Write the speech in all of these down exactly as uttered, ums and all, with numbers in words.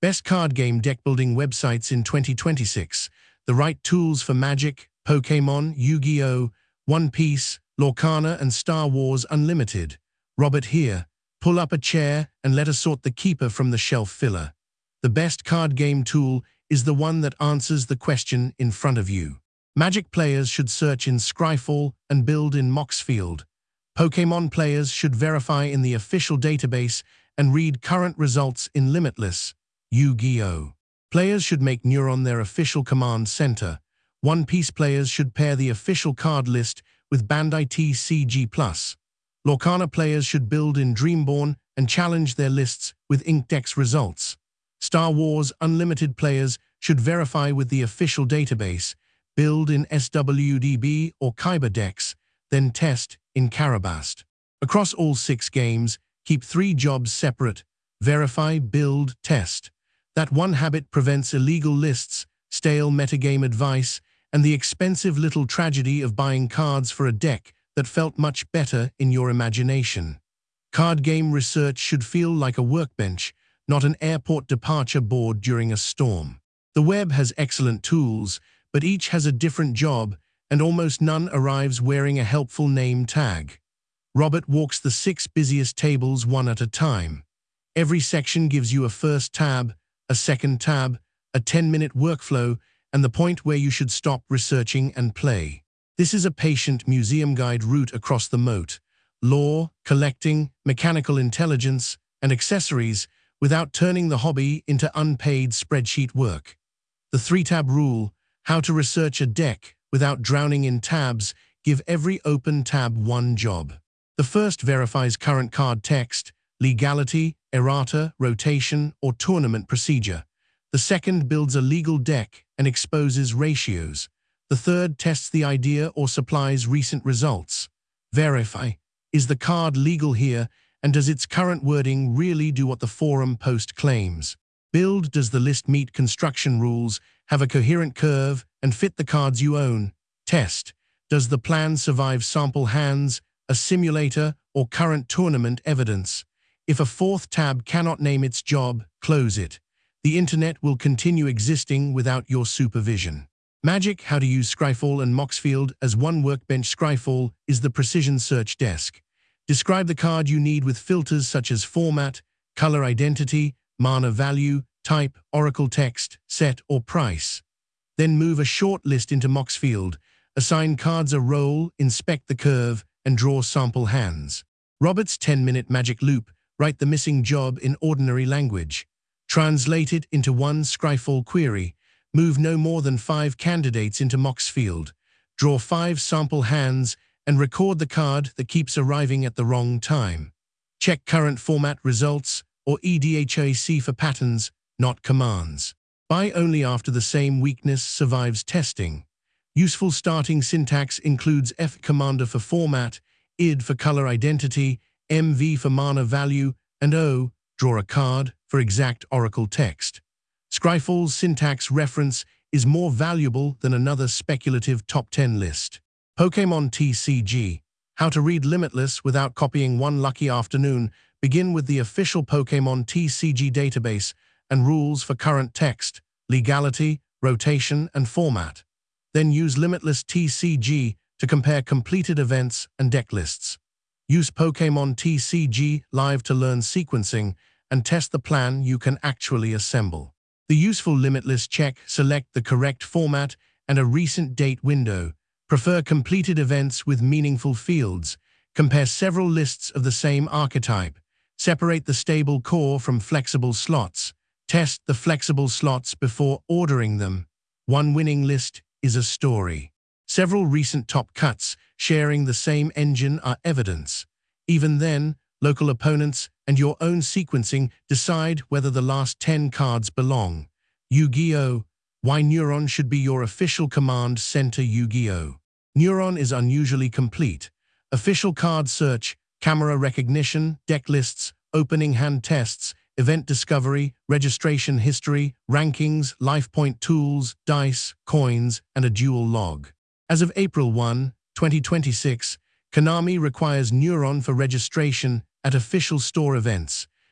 Best card game deck building websites in twenty twenty-six. The right tools for Magic, Pokémon, Yu-Gi-Oh!, One Piece, Lorcana and Star Wars Unlimited. Robert here. Pull up a chair and let us sort the keeper from the shelf filler. The best card game tool is the one that answers the question in front of you. Magic players should search in Scryfall and build in Moxfield. Pokémon players should verify in the official database and read current results in Limitless. Yu-Gi-Oh! Players should make Neuron their official command center. One Piece players should pair the official card list with Bandai T C G plus. Lorcana players should build in Dreamborn and challenge their lists with Inkdex results. Star Wars Unlimited players should verify with the official database, build in S W D B or Kyber decks, then test in Karabast. Across all six games, keep three jobs separate: verify, build, test. That one habit prevents illegal lists, stale metagame advice, and the expensive little tragedy of buying cards for a deck that felt much better in your imagination. Card game research should feel like a workbench, not an airport departure board during a storm. The web has excellent tools, but each has a different job, and almost none arrives wearing a helpful name tag. Robert walks the six busiest tables one at a time. Every section gives you a first tab, a second tab, a ten-minute workflow, and the point where you should stop researching and play. This is a patient museum guide route across the moat: lore, collecting, mechanical intelligence, and accessories, without turning the hobby into unpaid spreadsheet work. The three-tab rule: how to research a deck without drowning in tabs. Give every open tab one job. The first verifies current card text, legality, errata, rotation, or tournament procedure. The second builds a legal deck and exposes ratios. The third tests the idea or supplies recent results. Verify: is the card legal here, and does its current wording really do what the forum post claims? Build: does the list meet construction rules, have a coherent curve, and fit the cards you own? Test: does the plan survive sample hands, a simulator, or current tournament evidence? If a fourth tab cannot name its job, close it. The internet will continue existing without your supervision. Magic: how to use Scryfall and Moxfield as one workbench. Scryfall is the precision search desk. Describe the card you need with filters such as format, color identity, mana value, type, oracle text, set, or price. Then move a short list into Moxfield, assign cards a role, inspect the curve, and draw sample hands. Robert's ten-minute magic loop: write the missing job in ordinary language. Translate it into one Scryfall query. Move no more than five candidates into Moxfield. Draw five sample hands and record the card that keeps arriving at the wrong time. Check current format results or E D H A C for patterns, not commands. Buy only after the same weakness survives testing. Useful starting syntax includes F commander for format, I D for color identity, M V for mana value, and O, draw a card, for exact oracle text. Scryfall's syntax reference is more valuable than another speculative top ten list. Pokémon T C G: how to read Limitless without copying one lucky afternoon. Begin with the official Pokémon T C G database and rules for current text, legality, rotation, and format. Then use Limitless T C G to compare completed events and deck lists. Use Pokémon T C G Live to learn sequencing and test the plan you can actually assemble. The useful Limitless check: select the correct format and a recent date window. Prefer completed events with meaningful fields. Compare several lists of the same archetype. Separate the stable core from flexible slots. Test the flexible slots before ordering them. One winning list is a story. Several recent top cuts sharing the same engine are evidence. Even then, local opponents and your own sequencing decide whether the last ten cards belong. Yu-Gi-Oh! Why Neuron should be your official command center. Yu-Gi-Oh! Neuron is unusually complete. Official card search, camera recognition, deck lists, opening hand tests, event discovery, registration history, rankings, life point tools, dice, coins, and a dual log. As of April first, twenty twenty-six, Konami requires Neuron for registration at official store events,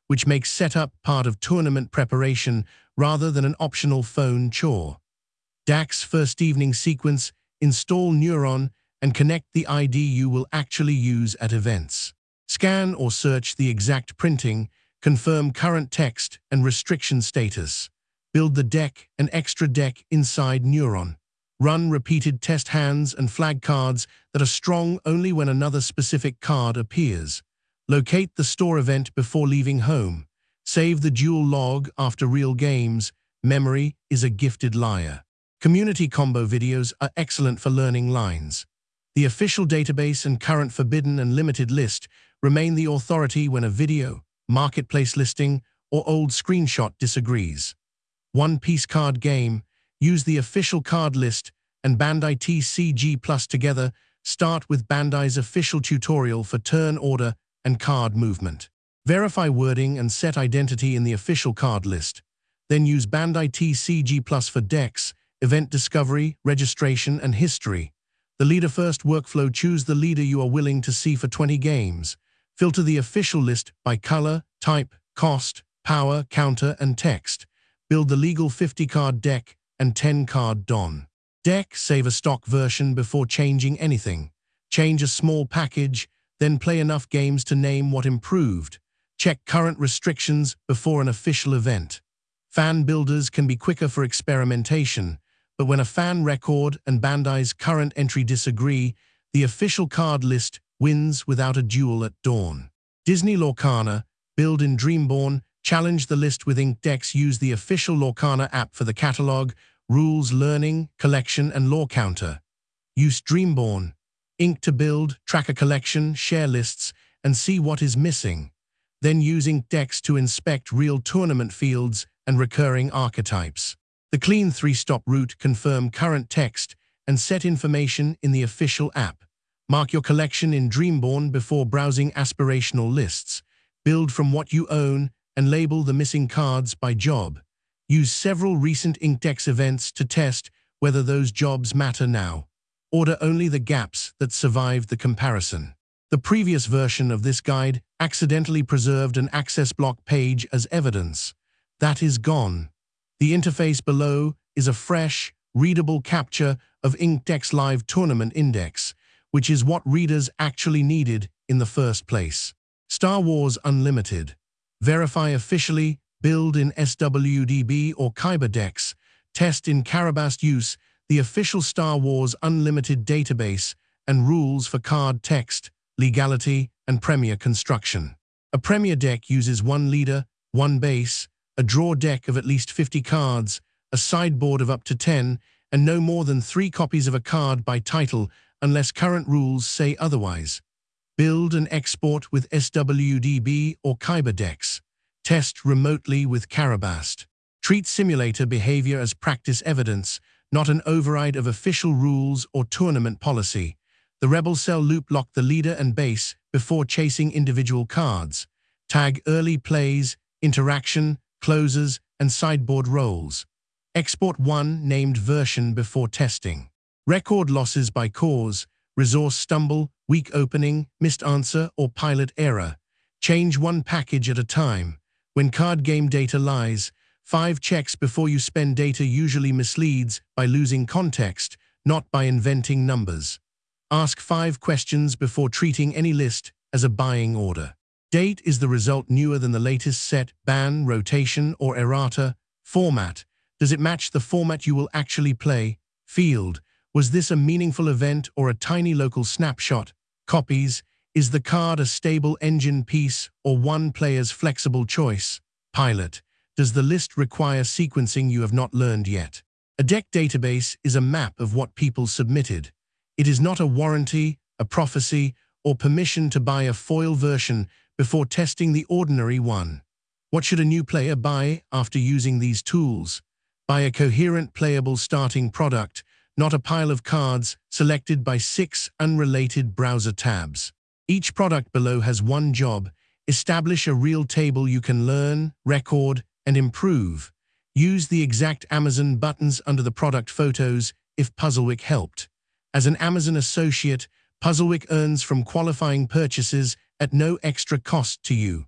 which makes setup part of tournament preparation rather than an optional phone chore. D A Q's first evening sequence: install Neuron and connect the I D you will actually use at events. Scan or search the exact printing, confirm current text and restriction status. Build the deck and extra deck inside Neuron. Run repeated test hands and flag cards that are strong only when another specific card appears. Locate the store event before leaving home. Save the duel log after real games. Memory is a gifted liar. Community combo videos are excellent for learning lines. The official database and current forbidden and limited list remain the authority when a video, marketplace listing, or old screenshot disagrees. One Piece card game: use the official card list and Bandai T C G Plus together. Start with Bandai's official tutorial for turn order and card movement. Verify wording and set identity in the official card list. Then use Bandai T C G Plus for decks, event discovery, registration, and history. The leader first workflow: choose the leader you are willing to see for twenty games. Filter the official list by color, type, cost, power, counter, and text. Build the legal fifty card deck and ten card Don deck. Save a stock version before changing anything. Change a small package, then play enough games to name what improved. Check current restrictions before an official event. Fan builders can be quicker for experimentation, but when a fan record and Bandai's current entry disagree, the official card list wins without a duel at dawn. Disney Lorcana: build in Dreamborn. Challenge the list with Ink decks. Use the official Lorcana app for the catalog, rules, learning, collection, and lore counter. Use Dreamborn Ink to build, track a collection, share lists, and see what is missing. Then use Ink decks to inspect real tournament fields and recurring archetypes. The clean three-stop route: confirm current text and set information in the official app. Mark your collection in Dreamborn before browsing aspirational lists. Build from what you own and label the missing cards by job. Use several recent Inkdex events to test whether those jobs matter now. Order only the gaps that survived the comparison. The previous version of this guide accidentally preserved an access block page as evidence. That is gone. The interface below is a fresh, readable capture of Inkdex Live Tournament Index, which is what readers actually needed in the first place. Star Wars Unlimited: verify officially, build in S W D B or Kyber decks, test in Karabast. Use the official Star Wars Unlimited database and rules for card text, legality, and Premier construction. A Premier deck uses one leader, one base, a draw deck of at least fifty cards, a sideboard of up to ten, and no more than three copies of a card by title unless current rules say otherwise. Build and export with S W D B or Kyber decks. Test remotely with Karabast. Treat simulator behavior as practice evidence, not an override of official rules or tournament policy. The Rebel Cell loop: lock the leader and base before chasing individual cards. Tag early plays, interaction, closes, and sideboard rolls. Export one named version before testing. Record losses by cause, resource stumble, weak opening, missed answer, or pilot error. Change one package at a time. When card game data lies, five checks before you spend. Data usually misleads by losing context, not by inventing numbers. Ask five questions before treating any list as a buying order. Date: is the result newer than the latest set, ban, rotation, or errata? Format: does it match the format you will actually play? Field: was this a meaningful event or a tiny local snapshot? Copies: is the card a stable engine piece or one player's flexible choice? Pilot: does the list require sequencing you have not learned yet? A deck database is a map of what people submitted. It is not a warranty, a prophecy, or permission to buy a foil version before testing the ordinary one. What should a new player buy after using these tools? Buy a coherent, playable starting product, not a pile of cards selected by six unrelated browser tabs. Each product below has one job: establish a real table you can learn, record, and improve. Use the exact Amazon buttons under the product photos if Puzzlewick helped. As an Amazon associate, Puzzlewick earns from qualifying purchases at no extra cost to you.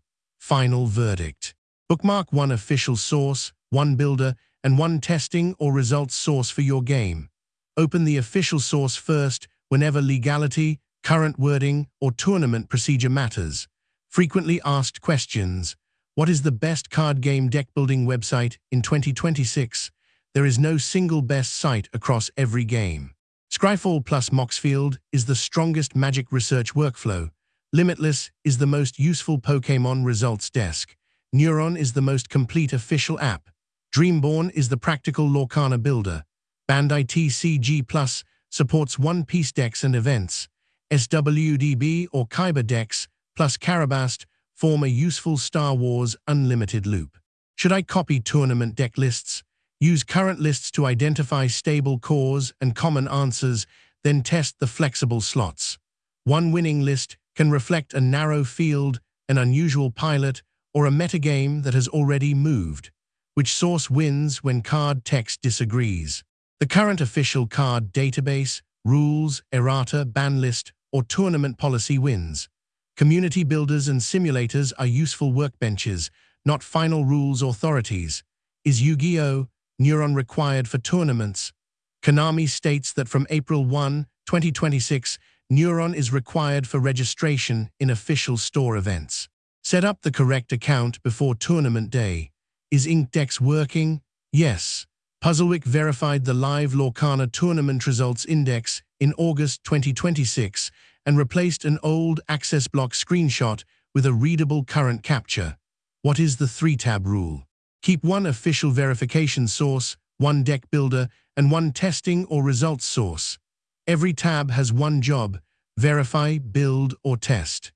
final verdict. Bookmark one official source, one builder, and one testing or results source for your game. Open the official source first whenever legality, current wording, or tournament procedure matters. Frequently asked questions. What is the best card game deck building website in twenty twenty-six? There is no single best site across every game. Scryfall plus Moxfield is the strongest Magic research workflow. Limitless is the most useful Pokémon results desk. Neuron is the most complete official app. Dreamborn is the practical Lorcana builder. Bandai T C G Plus supports One Piece decks and events. S W D B or Kyber decks plus Karabast form a useful Star Wars Unlimited loop. Should I copy tournament deck lists? Use current lists to identify stable cores and common answers, then test the flexible slots. One winning list can reflect a narrow field, an unusual pilot, or a metagame that has already moved. Which source wins when card text disagrees? The current official card database, rules, errata, ban list, or tournament policy wins. Community builders and simulators are useful workbenches, not final rules authorities. Is Yu-Gi-Oh! Neuron required for tournaments? Konami states that from April first, twenty twenty-six, Neuron is required for registration in official store events. Set up the correct account before tournament day. Is Inkdex working? Yes. Puzzlewick verified the live Lorcana tournament results index in August twenty twenty-six and replaced an old access block screenshot with a readable current capture. What is the three-tab rule? Keep one official verification source, one deck builder, and one testing or results source. Every tab has one job: verify, build, or test.